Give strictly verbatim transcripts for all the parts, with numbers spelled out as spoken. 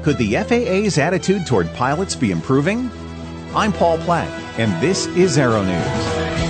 Could the F A A's attitude toward pilots be improving? I'm Paul Platt, and this is Aero News.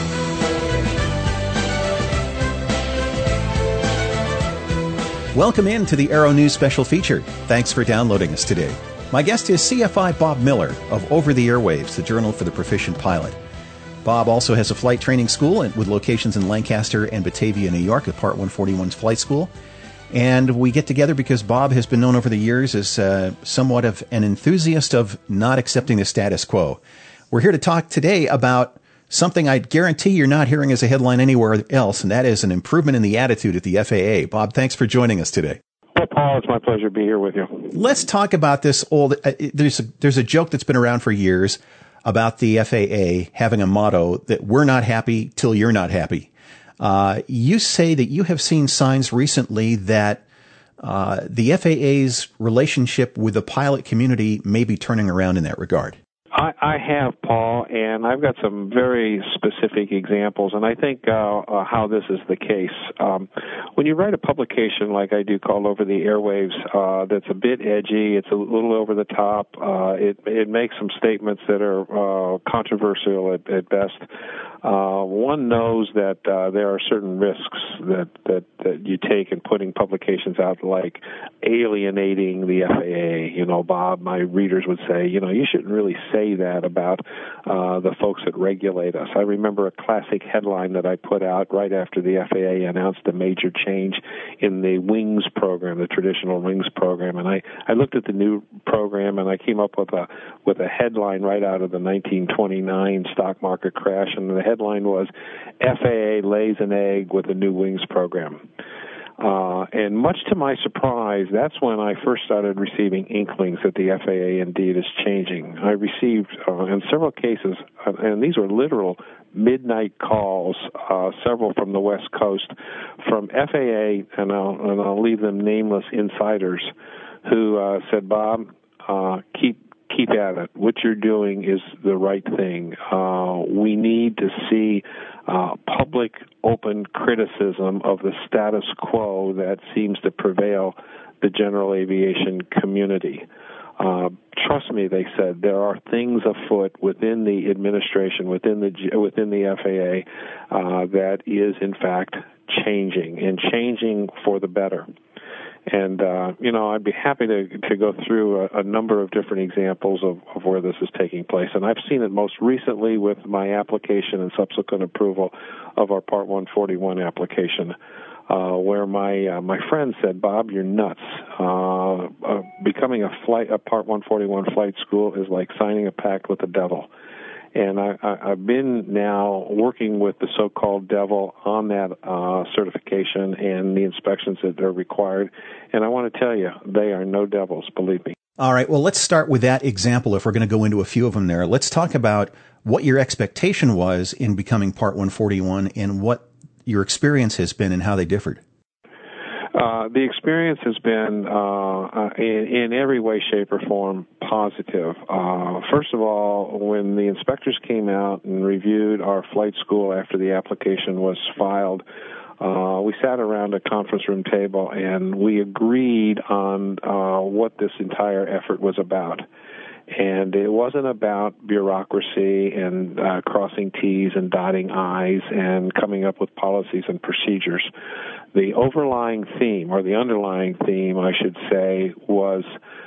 Welcome in to the Aero News special feature. Thanks for downloading us today. My guest is C F I Bob Miller of Over the Airwaves, the Journal for the Proficient Pilot. Bob also has a flight training school with locations in Lancaster and Batavia, New York, at Part one forty-one's flight school. And we get together because Bob has been known over the years as uh, somewhat of an enthusiast of not accepting the status quo. We're here to talk today about something I guarantee you're not hearing as a headline anywhere else, and that is an improvement in the attitude at the F A A. Bob, thanks for joining us today. Well, Paul, it's my pleasure to be here with you. Let's talk about this old, uh, there's a, there's a joke that's been around for years about the F A A having a motto that we're not happy till you're not happy. Uh, you say that you have seen signs recently that uh, the F A A's relationship with the pilot community may be turning around in that regard. I, I have, Paul, and I've got some very specific examples, and I think uh, uh, how this is the case. Um, when you write a publication like I do called Over the Airwaves, uh, that's a bit edgy, it's a little over the top, uh, it, it makes some statements that are uh, controversial at, at best. Uh, one knows that uh, there are certain risks that, that, that you take in putting publications out, like alienating the F A A. You know, Bob, my readers would say, you know, you shouldn't really say that about uh, the folks that regulate us. I remember a classic headline that I put out right after the F A A announced a major change in the wings program, the traditional wings program, and I, I looked at the new program and I came up with a with a headline right out of the nineteen twenty-nine stock market crash, and the headline was, F A A lays an egg with the new wings program. Uh, and much to my surprise, that's when I first started receiving inklings that the F A A indeed is changing. I received, uh, in several cases, uh, and these were literal midnight calls, uh, several from the West Coast, from F A A, and I'll, and I'll leave them nameless, insiders, who uh, said, Bob, uh, keep Keep at it. What you're doing is the right thing. Uh, we need to see uh, public, open criticism of the status quo that seems to prevail the general aviation community. Uh, trust me, they said, there are things afoot within the administration, within the within the F A A, uh, that is, in fact, changing, and changing for the better. And, uh, you know, I'd be happy to to go through a, a number of different examples of, of where this is taking place. And I've seen it most recently with my application and subsequent approval of our Part one forty-one application, uh, where my uh, my friend said, Bob, you're nuts. Uh, uh, becoming a flight a Part one forty-one flight school is like signing a pact with the devil. And I, I, I've been now working with the so-called devil on that uh, certification and the inspections that are required. And I want to tell you, they are no devils, believe me. All right, well, let's start with that example if we're going to go into a few of them there. Let's talk about what your expectation was in becoming Part one forty-one and what your experience has been and how they differed. Uh, the experience has been, uh, in, in every way, shape, or form, positive. Uh, first of all, when the inspectors came out and reviewed our flight school after the application was filed, uh, we sat around a conference room table and we agreed on uh, what this entire effort was about. And it wasn't about bureaucracy and uh, crossing T's and dotting I's and coming up with policies and procedures. The overlying theme, or the underlying theme, I should say, was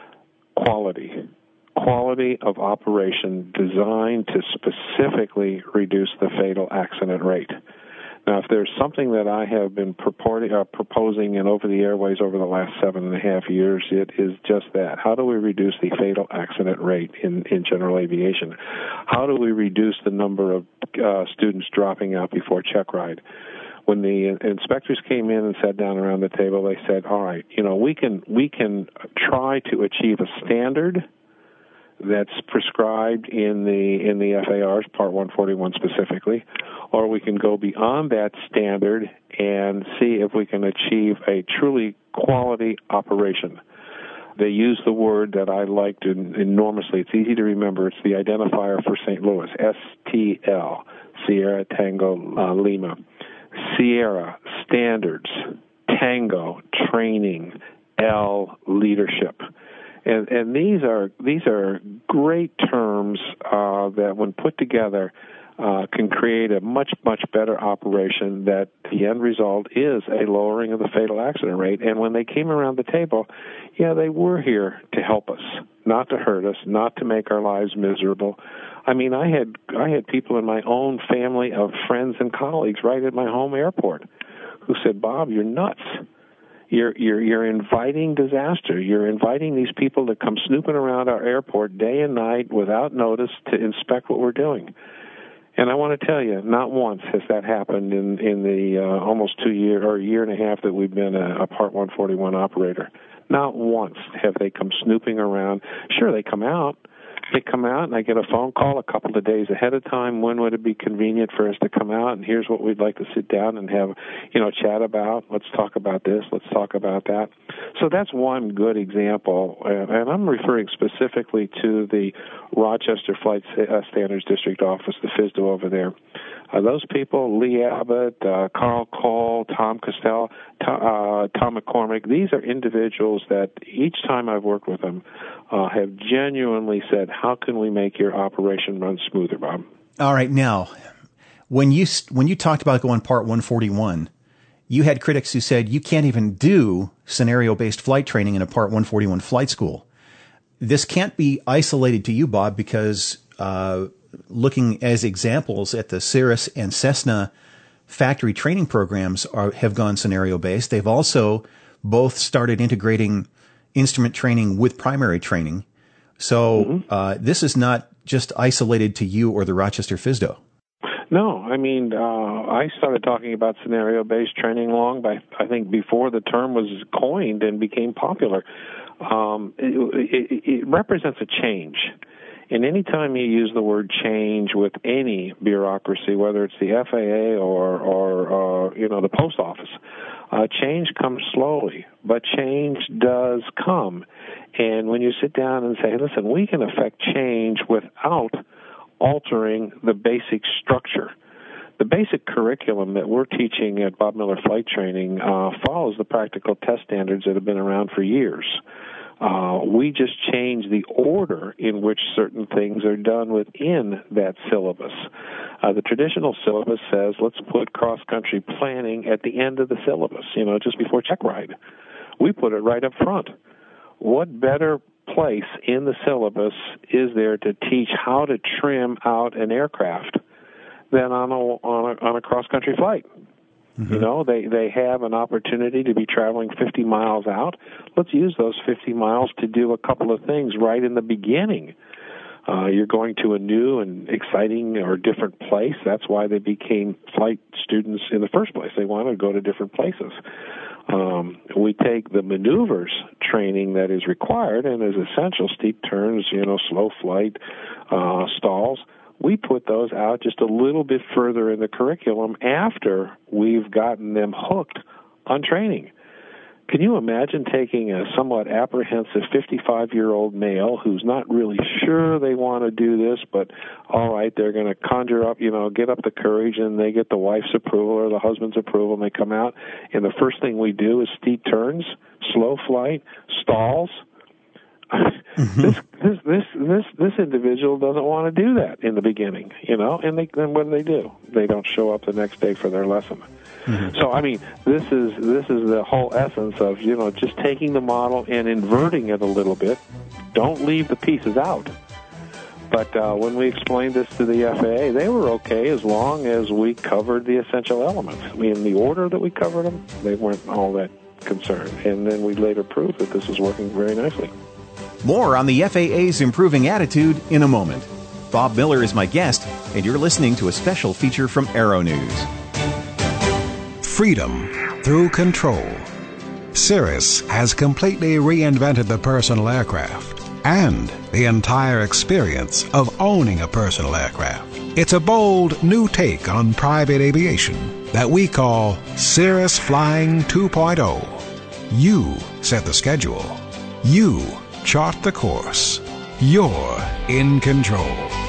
quality. Quality of operation designed to specifically reduce the fatal accident rate. Now, if there's something that I have been purporting, uh, proposing in Over the Airways over the last seven and a half years, it is just that. How do we reduce the fatal accident rate in, in general aviation? How do we reduce the number of uh, students dropping out before check ride? When the inspectors came in and sat down around the table, they said, all right, you know, we can we can try to achieve a standard that's prescribed in the in the F A R's Part one forty-one specifically, or we can go beyond that standard and see if we can achieve a truly quality operation. They use the word that I liked enormously. It's easy to remember. It's the identifier for Saint Louis, S T L, Sierra Tango uh, Lima. Sierra, standards, Tango, training, L, leadership. And, and these are these are great terms uh, that, when put together, uh, can create a much, much better operation that the end result is a lowering of the fatal accident rate. And when they came around the table, yeah, they were here to help us, not to hurt us, not to make our lives miserable. I mean, I had I had people in my own family of friends and colleagues right at my home airport who said, Bob, you're nuts. You're, you're, you're inviting disaster. You're inviting these people to come snooping around our airport day and night without notice to inspect what we're doing. And I want to tell you, not once has that happened in, in the uh, almost two year or a year and a half that we've been a, a Part one forty-one operator. Not once have they come snooping around. Sure, they come out. They come out, and I get a phone call a couple of days ahead of time. When would it be convenient for us to come out? And here's what we'd like to sit down and have, you know, chat about. Let's talk about this. Let's talk about that. So that's one good example, and I'm referring specifically to the Rochester Flight Standards District Office, the F S D O over there. Uh, those people, Lee Abbott, uh, Carl Cole, Tom Costello, Tom, uh, Tom McCormick, these are individuals that each time I've worked with them uh, have genuinely said, how can we make your operation run smoother, Bob? All right. Now, when you when you talked about going Part one forty-one, you had critics who said you can't even do scenario-based flight training in a Part one forty-one flight school. This can't be isolated to you, Bob, because uh, looking as examples at the Cirrus and Cessna factory training programs are, have gone scenario-based. They've also both started integrating instrument training with primary training. So mm-hmm. uh, this is not just isolated to you or the Rochester F S D O. No, I mean, uh, I started talking about scenario-based training long by, I think, before the term was coined and became popular. Um, it, it, it represents a change. And any time you use the word change with any bureaucracy, whether it's the F A A or, or uh, you know, the post office, uh, change comes slowly, but change does come. And when you sit down and say, listen, we can affect change without altering the basic structure. The basic curriculum that we're teaching at Bob Miller Flight Training uh, follows the practical test standards that have been around for years. Uh, we just change the order in which certain things are done within that syllabus. Uh, the traditional syllabus says, let's put cross-country planning at the end of the syllabus, you know, just before check ride. We put it right up front. What better place in the syllabus is there to teach how to trim out an aircraft than on a, on a, on a cross-country flight? Mm-hmm. You know, they, they have an opportunity to be traveling fifty miles out. Let's use those fifty miles to do a couple of things right in the beginning. Uh, you're going to a new and exciting or different place. That's why they became flight students in the first place. They want to go to different places. Um, we take the maneuvers training that is required and is essential, steep turns, you know, slow flight, uh, stalls. We put those out just a little bit further in the curriculum after we've gotten them hooked on training. Can you imagine taking a somewhat apprehensive fifty-five-year-old male who's not really sure they want to do this, but all right, they're going to conjure up, you know, get up the courage, and they get the wife's approval or the husband's approval, and they come out, and the first thing we do is steep turns, slow flight, stalls. Mm-hmm. This this this this this individual doesn't want to do that in the beginning, you know, and they, then what do they do? They don't show up the next day for their lesson. Mm-hmm. So I mean, this is this is the whole essence of, you know, just taking the model and inverting it a little bit. Don't leave the pieces out. But uh, when we explained this to the F A A, they were okay as long as we covered the essential elements. I mean, in the order that we covered them, they weren't all that concerned. And then we later proved that this was working very nicely. More on the F A A's improving attitude in a moment. Bob Miller is my guest, and you're listening to a special feature from Aero News. Freedom through control. Cirrus has completely reinvented the personal aircraft and the entire experience of owning a personal aircraft. It's a bold new take on private aviation that we call Cirrus Flying two point oh. You set the schedule. You chart the course. You're in control.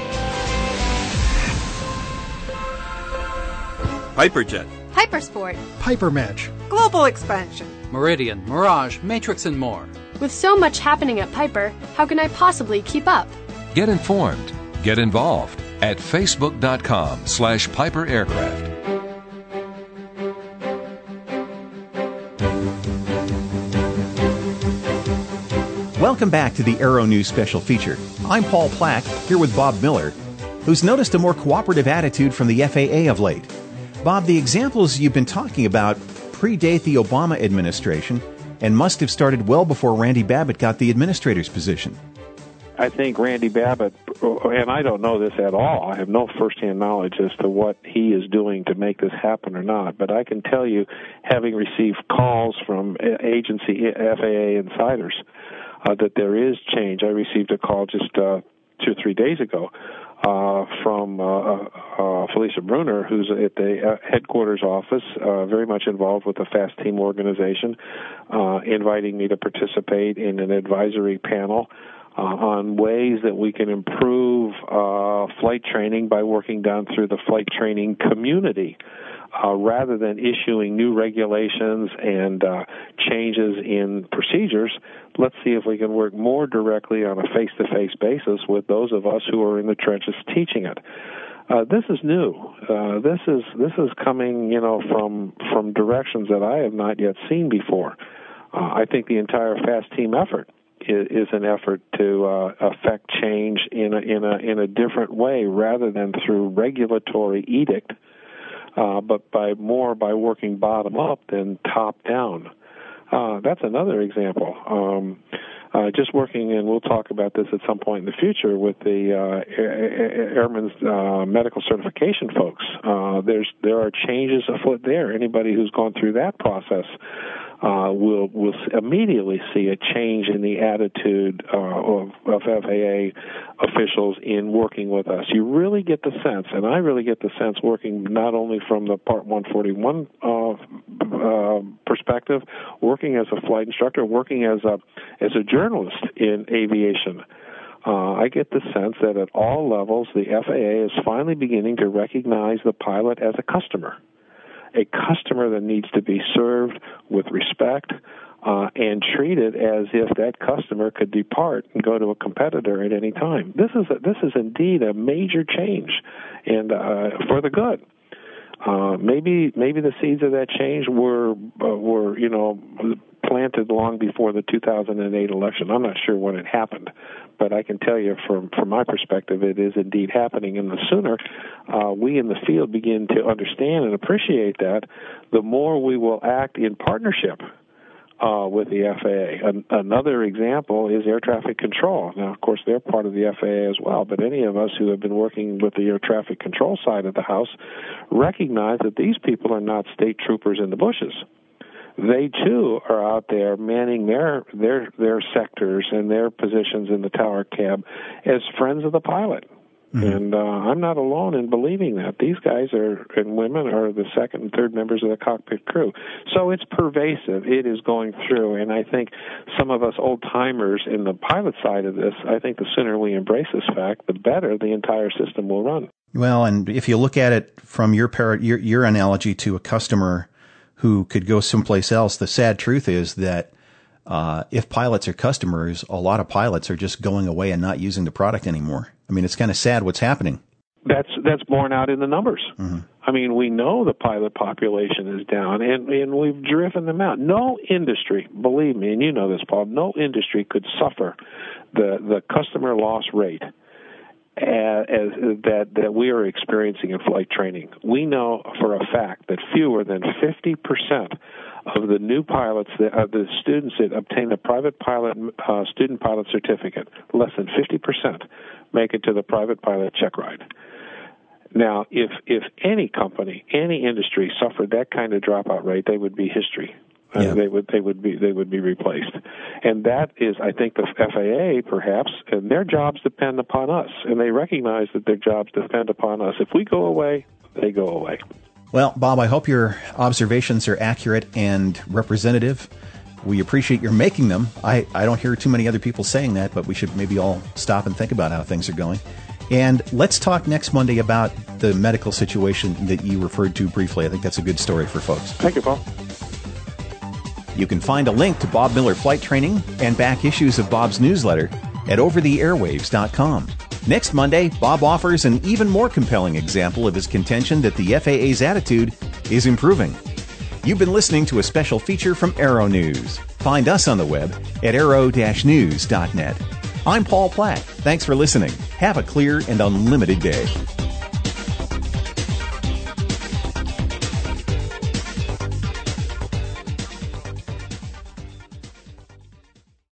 Hyperjet, Hypersport, Hypermatch, Global Expansion, Meridian, Mirage, Matrix, and more. With so much happening at Piper, how can I possibly keep up? Get informed. Get involved at facebook.com slash Piper Aircraft. Welcome back to the Aero News Special Feature. I'm Paul Plack, here with Bob Miller, who's noticed a more cooperative attitude from the F A A of late. Bob, the examples you've been talking about predate the Obama administration and must have started well before Randy Babbitt got the administrator's position. I think Randy Babbitt, and I don't know this at all, I have no firsthand knowledge as to what he is doing to make this happen or not, but I can tell you, having received calls from agency F A A insiders, uh, that there is change. I received a call just uh, two or three days ago uh, from uh, uh, Felicia Bruner, who's at the uh, headquarters office, uh, very much involved with the FAST team organization, uh, inviting me to participate in an advisory panel Uh, on ways that we can improve uh, flight training by working down through the flight training community, uh, rather than issuing new regulations and uh, changes in procedures. Let's see if we can work more directly on a face-to-face basis with those of us who are in the trenches teaching it. Uh, this is new. Uh, this is this is coming, you know, from from directions that I have not yet seen before. Uh, I think the entire FAST team effort is an effort to uh, affect change in a, in a in a different way rather than through regulatory edict, uh, but by more by working bottom up than top down. Uh, that's another example. Um, uh, just working, and we'll talk about this at some point in the future with the uh, Airmen's uh, medical certification folks. Uh, there's there are changes afoot there. Anybody who's gone through that process Uh, will will immediately see a change in the attitude uh, of, of F A A officials in working with us. You really get the sense, and I really get the sense working not only from the Part one forty-one uh, uh, perspective, working as a flight instructor, working as a as a journalist in aviation. Uh, I get the sense that at all levels, the F A A is finally beginning to recognize the pilot as a customer. A customer that needs to be served with respect uh, and treated as if that customer could depart and go to a competitor at any time. This is a, this is indeed a major change, and uh, for the good. Uh, maybe maybe the seeds of that change were uh, were you know planted long before the two thousand eight election. I'm not sure when it happened, but I can tell you from from my perspective, it is indeed happening. And the sooner uh, we in the field begin to understand and appreciate that, the more we will act in partnership uh, with the F A A. An- another example is air traffic control. Now, of course, they're part of the F A A as well, but any of us who have been working with the air traffic control side of the house recognize that these people are not state troopers in the bushes. They too are out there manning their their their sectors and their positions in the tower cab as friends of the pilot. Mm-hmm. And uh, I'm not alone in believing that. These guys are and women are the second and third members of the cockpit crew. So it's pervasive. It is going through. And I think some of us old-timers in the pilot side of this, I think the sooner we embrace this fact, the better the entire system will run. Well, and if you look at it from your par- your, your analogy to a customer who could go someplace else, the sad truth is that uh, if pilots are customers, a lot of pilots are just going away and not using the product anymore. I mean, it's kind of sad what's happening. That's that's borne out in the numbers. Mm-hmm. I mean, we know the pilot population is down, and, and we've driven them out. No industry, believe me, and you know this, Paul, no industry could suffer the, the customer loss rate As, as that that we are experiencing in flight training. We know for a fact that fewer than fifty percent of the new pilots, that, of the students that obtain the private pilot uh, student pilot certificate, less than fifty percent make it to the private pilot check ride. Now, if if any company, any industry suffered that kind of dropout rate, they would be history. Uh, yeah. They would they would be they would be replaced, and that is, I think, the F A A perhaps, and their jobs depend upon us, and they recognize that their jobs depend upon us. If we go away, they go away. Well, Bob, I hope your observations are accurate and representative. We appreciate your making them. I, I don't hear too many other people saying that, but we should maybe all stop and think about how things are going. And let's talk next Monday about the medical situation that you referred to briefly. I think that's a good story for folks. Thank you, Paul. You can find a link to Bob Miller flight training and back issues of Bob's newsletter at over the airwaves dot com. Next Monday, Bob offers an even more compelling example of his contention that the F A A's attitude is improving. You've been listening to a special feature from Aero News. Find us on the web at aero dash news dot net. I'm Paul Platt. Thanks for listening. Have a clear and unlimited day.